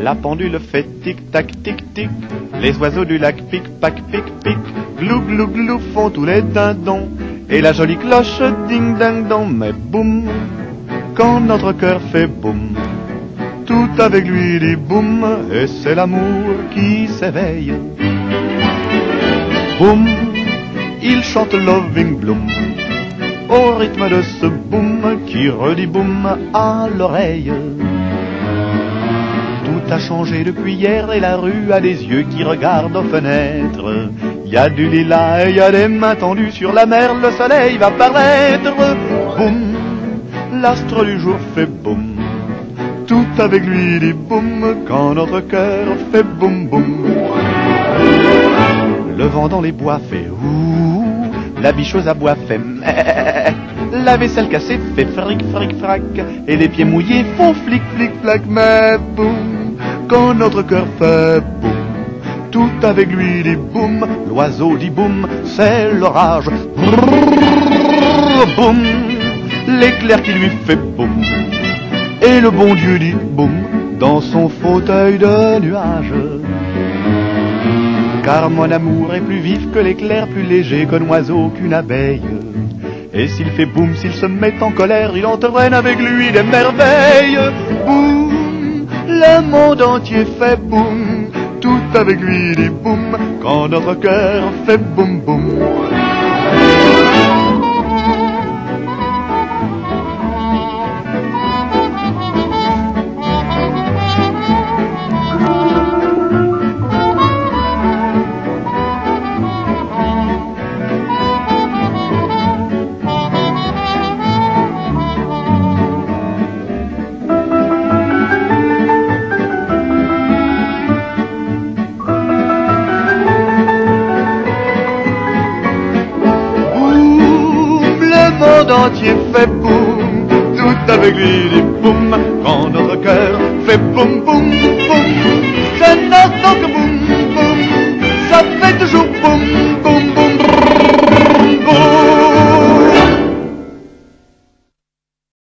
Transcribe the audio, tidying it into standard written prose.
La pendule fait tic-tac, tic-tic. Les oiseaux du lac pic-pac, pic-pic. Glou, glou, glou font tous les dindons. Et la jolie cloche ding-ding-dong. Mais boum, quand notre cœur fait boum, tout avec lui dit boum. Et c'est l'amour qui s'éveille. Boum, il chante Loving Bloom au rythme de ce boum qui redit boum à l'oreille. Tout a changé depuis hier et la rue a des yeux qui regardent aux fenêtres. Il y a du lilas et il y a des mains tendues sur la mer, le soleil va paraître. Boum, l'astre du jour fait boum, tout avec lui dit boum quand notre cœur fait boum boum. Le vent dans les bois fait ouh, la bicheuse à bois fait meh, la vaisselle cassée fait fric fric frac, et les pieds mouillés font flic flic flac. Mais boum, quand notre cœur fait boum, tout avec lui dit boum, l'oiseau dit boum, c'est l'orage. Brrr, boum, l'éclair qui lui fait boum, et le bon Dieu dit boum dans son fauteuil de nuage. Car mon amour est plus vif que l'éclair, plus léger qu'un oiseau, qu'une abeille. Et s'il fait boum, s'il se met en colère, il entraîne avec lui des merveilles. Boum, le monde entier fait boum, tout avec lui dit boum, quand notre cœur fait boum boum. Le monde entier fait boum, tout avec lui dit boum, quand notre cœur fait boum boum boum. C'est notre que boum boum, ça fait